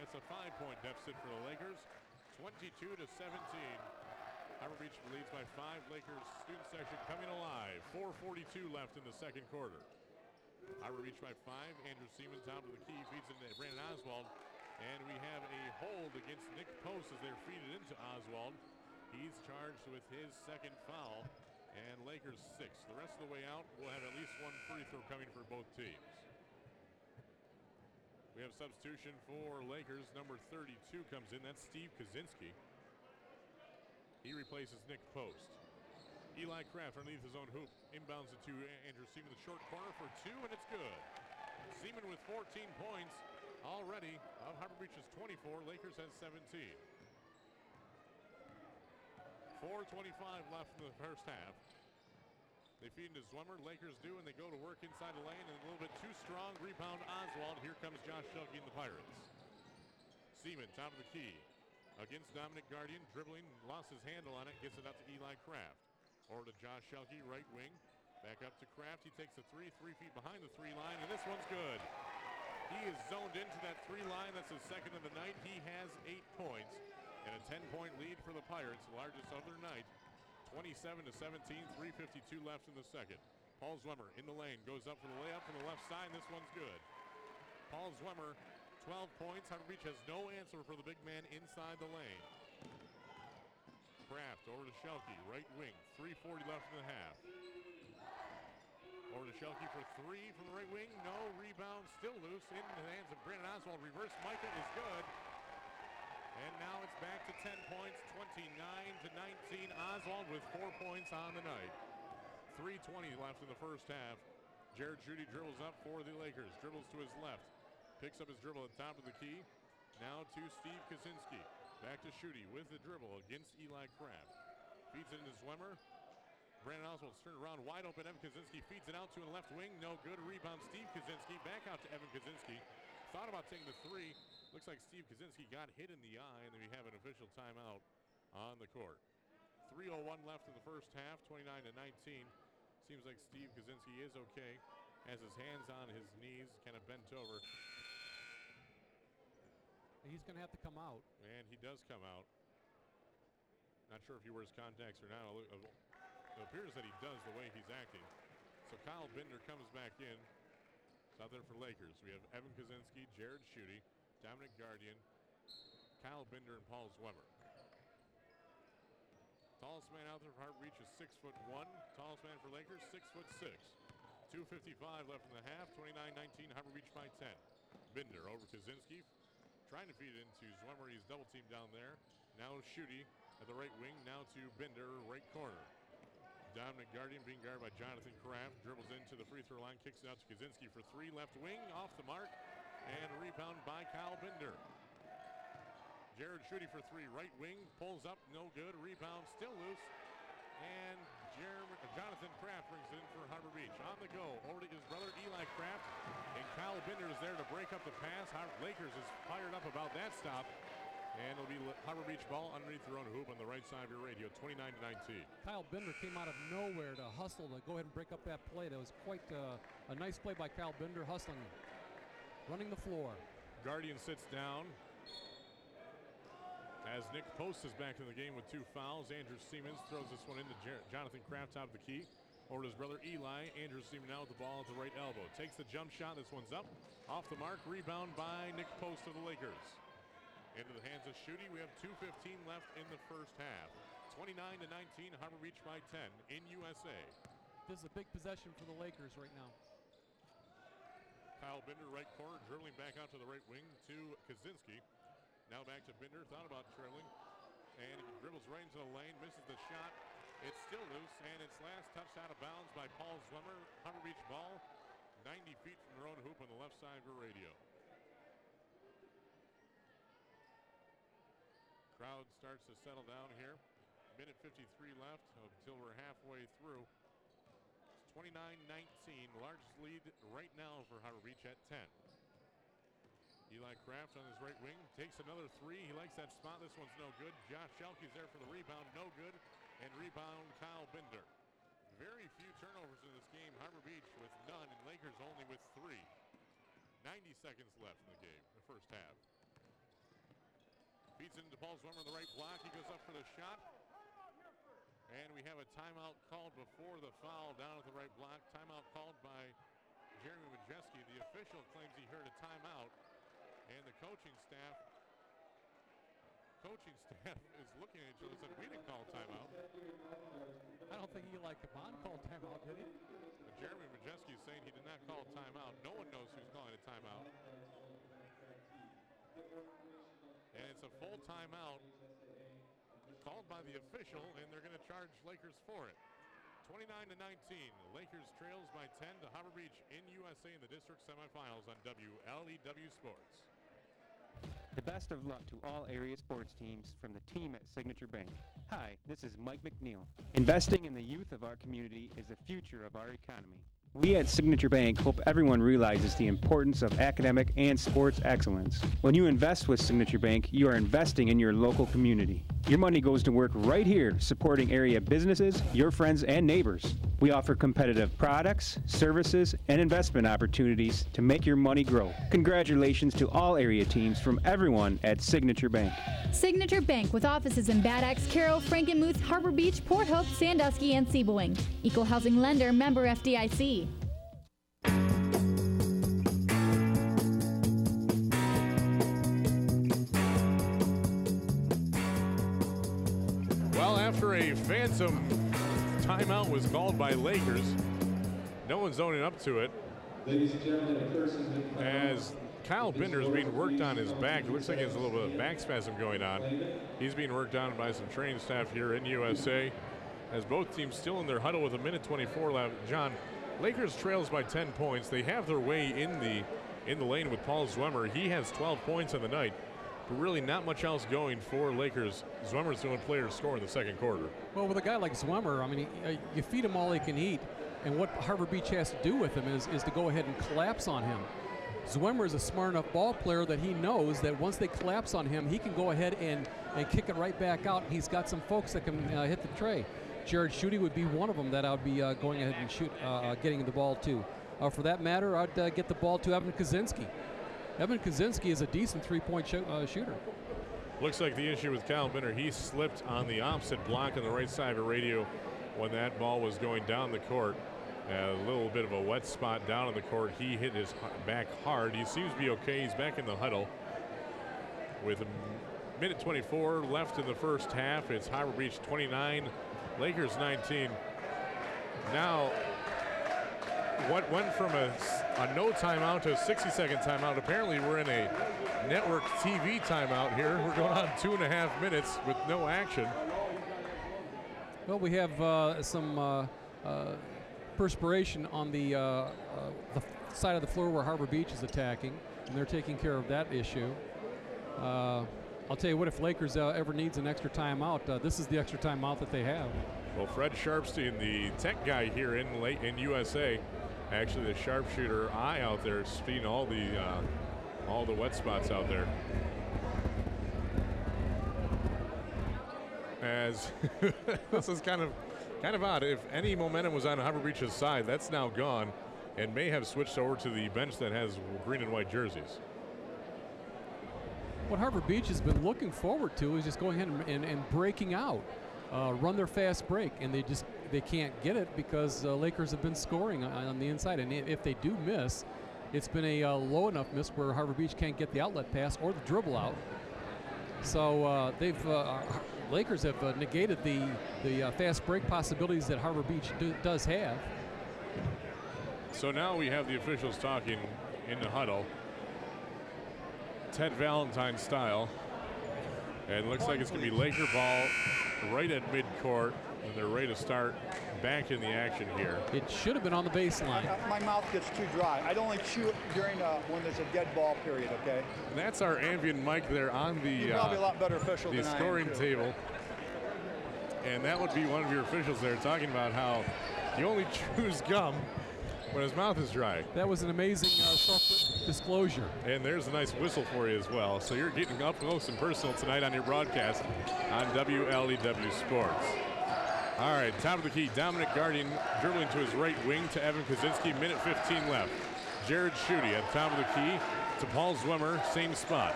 It's a 5-point deficit for the Lakers, 22-17. Harbor Beach leads by 5. Lakers student section coming alive. 4:42 left in the second quarter. Harbor Beach by 5. Andrew Siemens down to the key, feeds into Brandon Oswald. And we have a hold against Nick Post as they're feeding into Oswald. He's charged with his second foul. And Lakers 6. The rest of the way out, we'll have at least one free throw coming for both teams. We have substitution for Lakers. Number 32 comes in. That's Steve Kaczynski. He replaces Nick Post. Eli Kraft underneath his own hoop. Inbounds it to Andrew Seaman, the short corner for 2, and it's good. Seaman with 14 points already of Harbor Beach's 24. Lakers has 17. 4:25 left in the first half. They feed into Zwemmer. Lakers do, and they go to work inside the lane, and a little bit too strong. Rebound Oswald. Here comes Josh Shelke and the Pirates. Seaman, top of the key. Against Dominic Guardian, dribbling, lost his handle on it, gets it out to Eli Kraft. Over to Josh Shelke, right wing. Back up to Kraft. He takes a 3 feet behind the 3 line, and this one's good. He is zoned into that 3 line. That's his second of the night. He has 8 points and a 10-point lead for the Pirates, the largest of their night. 27-17, 3:52 left in the second. Paul Zwemmer in the lane, goes up for the layup from the left side, and this one's good. Paul Zwemmer, 12 points. Harbor Beach has no answer for the big man inside the lane. Kraft over to Shelke, right wing. 3:40 left in the half. Over to Shelke for 3 from the right wing. No rebound, still loose in the hands of Brandon Oswald. Reverse Micah is good. And now it's back to 10 points, 29-19. Oswald with 4 points on the night. 3:20 left in the first half. Jared Schutte dribbles up for the Lakers. Dribbles to his left. Picks up his dribble at the top of the key. Now to Steve Kaczynski. Back to Schutte with the dribble against Eli Kraft. Feeds it into Zwemmer. Brandon Oswald's turned around wide open. Evan Kaczynski feeds it out to the left wing. No good. Rebound Steve Kaczynski. Back out to Evan Kaczynski. Thought about taking the 3. Looks like Steve Kaczynski got hit in the eye, and then we have an official timeout on the court. 3:01 left in the first half, 29-19. Seems like Steve Kaczynski is okay. Has his hands on his knees, kind of bent over. He's going to have to come out. And he does come out. Not sure if he wears contacts or not. It appears that he does the way he's acting. So Kyle Binder comes back in. It's out there for Lakers. We have Evan Kaczynski, Jared Schutte, Dominic Guardian, Kyle Binder, and Paul Zwemmer. Tallest man out there for Harbor Beach is 6'1". Tallest man for Lakers, 6'6". 2:55 left in the half, 29-19, Harbor Beach by 10. Binder over Kaczynski, trying to feed it into Zwemmer. He's double teamed down there. Now Schutte at the right wing, now to Binder, right corner. Dominic Guardian being guarded by Jonathan Kraft, dribbles into the free throw line, kicks it out to Kaczynski for 3, left wing, off the mark, and a rebound by Kyle Binder. Jared Schutte for 3, right wing, pulls up, no good, rebound still loose, and Jonathan Kraft brings it in for Harbor Beach. On the go, over to his brother Eli Kraft, and Kyle Binder is there to break up the pass. Lakers is fired up about that stop, and it'll be Harbor Beach ball underneath their own hoop on the right side of your radio, 29-19. Kyle Binder came out of nowhere to hustle to go ahead and break up that play. That was quite a nice play by Kyle Binder, hustling, running the floor. Guardian sits down as Nick Post is back in the game with 2 fouls. Andrew Siemens throws this one into Jonathan Kraft top of the key. Over to his brother Eli. Andrew Siemens now with the ball at the right elbow. Takes the jump shot. This one's up. Off the mark. Rebound by Nick Post of the Lakers. Into the hands of Schutte. We have 2:15 left in the first half. 29-19, Harbor Beach by 10 in USA. This is a big possession for the Lakers right now. Kyle Binder, right corner, dribbling back out to the right wing to Kaczynski. Now back to Binder, thought about trailing, and he dribbles right into the lane, misses the shot. It's still loose, and it's last touched out of bounds by Paul Zwemmer. Harbor Beach ball, 90 feet from their own hoop on the left side of your radio. Crowd starts to settle down here. Minute 53 left until we're halfway through. It's 29-19, largest lead right now for Harbor Beach at 10. Eli Kraft on his right wing takes another 3. He likes that spot. This one's no good. Josh Shelke's there for the rebound, no good. And rebound Kyle Binder. Very few turnovers in this game. Harbor Beach with none, and Lakers only with 3. 90 seconds left in the game, the first half. feeds it into Paul Zwemmer on the right block. He goes up for the shot. And we have a timeout called before the foul down at the right block. Timeout called by Jeremy Majeski. The official claims he heard a timeout. And the coaching staff is looking at each other and said, we didn't call timeout. I don't think he called timeout, did he? But Jeremy Majeski is saying he did not call timeout. No one knows who's calling a timeout. And it's a full timeout called by the official, and they're going to charge Lakers for it. 29-19. The Lakers trails by 10 to Harbor Beach in USA in the district semifinals on WLEW Sports. The best of luck to all area sports teams from the team at Signature Bank. Hi, this is Mike McNeil. Investing in the youth of our community is the future of our economy. We at Signature Bank hope everyone realizes the importance of academic and sports excellence. When you invest with Signature Bank, you are investing in your local community. Your money goes to work right here, supporting area businesses, your friends, and neighbors. We offer competitive products, services, and investment opportunities to make your money grow. Congratulations to all area teams from everyone at Signature Bank. Signature Bank, with offices in Bad Axe, Carroll, Frankenmuth, Harbor Beach, Port Hope, Sandusky, and Sebewaing. Equal housing lender, member FDIC. Well, after a phantom timeout was called by Lakers, no one's owning up to it. Ladies and gentlemen, as Kyle Binder is being worked on his back. It looks like he has a little bit of back spasm going on. He's being worked on by some training staff here in USA. As both teams still in their huddle with a minute 24 left. John, Lakers trails by 10 points. They have their way in the lane with Paul Zwemmer. He has 12 points on the night, but really not much else going for Lakers. Zwemmer's the only player to score in the second quarter. Well, with a guy like Zwemmer, I mean, you feed him all he can eat, and what Harbor Beach has to do with him is to go ahead and collapse on him. Zwemmer is a smart enough ball player that he knows that once they collapse on him, he can go ahead and kick it right back out. He's got some folks that can hit the tray. Jared Schutte would be one of them that I would be going ahead and getting the ball to. For that matter, I'd get the ball to Evan Kaczynski. Evan Kaczynski is a decent three-point shooter. Looks like the issue with Kyle Binder, he slipped on the opposite block on the right side of the radio when that ball was going down the court. A little bit of a wet spot down on the court. He hit his back hard. He seems to be okay. He's back in the huddle. With a minute 24 left in the first half, it's Harbor Beach 29, Lakers 19. Now, what went from a no timeout to a 60-second timeout, apparently we're in a network TV timeout here. We're going on 2.5 minutes with no action. Well, we have some perspiration on the side of the floor where Harbor Beach is attacking, and they're taking care of that issue. I'll tell you what, if Lakers ever needs an extra timeout, this is the extra timeout that they have. Well, Fred Sharpstein, the tech guy here in USA, actually the sharpshooter eye out there, seeing all the wet spots out there. As this is kind of odd. If any momentum was on Harbor Beach's side, that's now gone, and may have switched over to the bench that has green and white jerseys. What Harbor Beach has been looking forward to is just going ahead and breaking out, run their fast break, and they can't get it because Lakers have been scoring on the inside, and if they do miss, it's been a low enough miss where Harbor Beach can't get the outlet pass or the dribble out. So Lakers have negated the fast break possibilities that Harbor Beach does have. So now we have the officials talking in the huddle, Ted Valentine style, and it looks like it's going to be Laker ball right at midcourt, and they're ready to start back in the action here. It should have been on the baseline. My mouth gets too dry. I only chew during when there's a dead ball period, okay? And that's our ambient mic there on the You're probably a lot better official the than scoring I am, table. And that would be one of your officials there talking about how he only chews gum when his mouth is dry. That was an amazing self-disclosure. And there's a nice whistle for you as well. So you're getting up close and personal tonight on your broadcast on WLEW Sports. All right, top of the key, Dominic Guardian dribbling to his right wing to Evan Kaczynski, minute 15 left. Jared Schutte at the top of the key to Paul Zwemmer, same spot.